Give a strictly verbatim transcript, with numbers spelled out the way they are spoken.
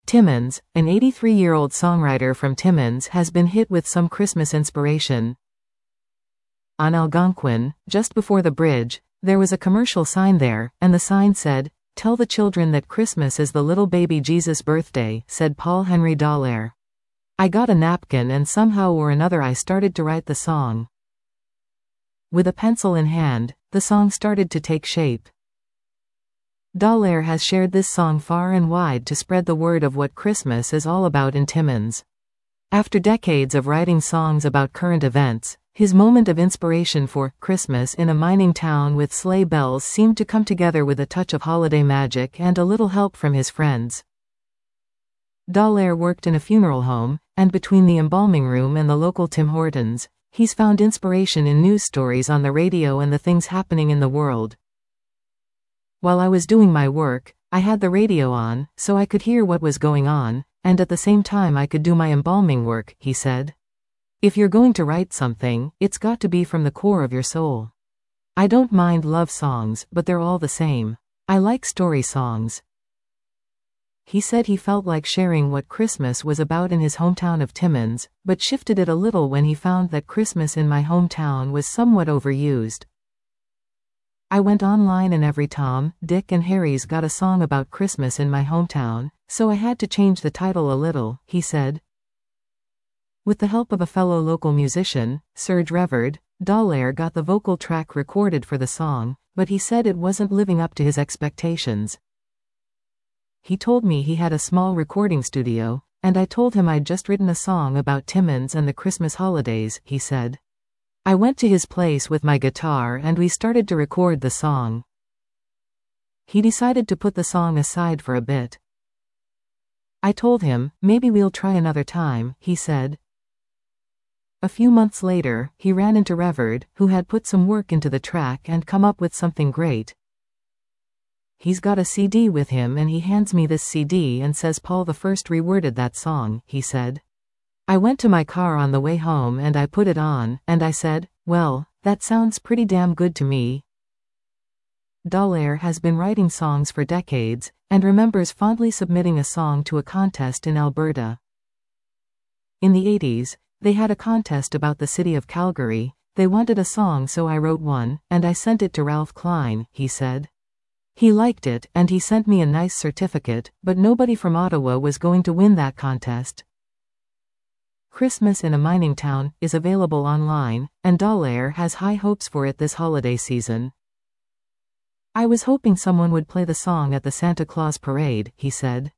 Timmins, an eighty-three-year-old songwriter from Timmins, has been hit with some Christmas inspiration. On Algonquin, just before the bridge, there was a commercial sign there, and the sign said, "Tell the children that Christmas is the little baby Jesus' birthday," said Paul Henry Dallaire. "I got a napkin and somehow or another I started to write the song. With a pencil in hand, the song started to take shape." Dallaire has shared this song far and wide to spread the word of what Christmas is all about in Timmins. After decades of writing songs about current events, his moment of inspiration for Christmas in a mining town with sleigh bells seemed to come together with a touch of holiday magic and a little help from his friends. Dallaire worked in a funeral home, and between the embalming room and the local Tim Hortons, he's found inspiration in news stories on the radio and the things happening in the world. "While I was doing my work, I had the radio on, so I could hear what was going on, and at the same time I could do my embalming work," he said. "If you're going to write something, it's got to be from the core of your soul. I don't mind love songs, but they're all the same. I like story songs." He said he felt like sharing what Christmas was about in his hometown of Timmins, but shifted it a little when he found that Christmas in my hometown was somewhat overused. "I went online and every Tom, Dick and Harry's got a song about Christmas in my hometown, so I had to change the title a little," he said. With the help of a fellow local musician, Serge Reverd, Dallaire got the vocal track recorded for the song, but he said it wasn't living up to his expectations. "He told me he had a small recording studio, and I told him I'd just written a song about Timmins and the Christmas holidays," he said. "I went to his place with my guitar and we started to record the song. He decided to put the song aside for a bit. I told him, maybe we'll try another time," he said. A few months later, he ran into Reverd, who had put some work into the track and come up with something great. "He's got a C D with him and he hands me this C D and says Paul the First reworded that song," he said. "I went to my car on the way home and I put it on, and I said, well, that sounds pretty damn good to me." Dallaire has been writing songs for decades, and remembers fondly submitting a song to a contest in Alberta. In the eighties, they had a contest about the city of Calgary. "They wanted a song so I wrote one, and I sent it to Ralph Klein," he said. "He liked it and he sent me a nice certificate, but nobody from Ottawa was going to win that contest." Christmas in a Mining Town is available online, and Dallaire has high hopes for it this holiday season. "I was hoping someone would play the song at the Santa Claus parade," he said.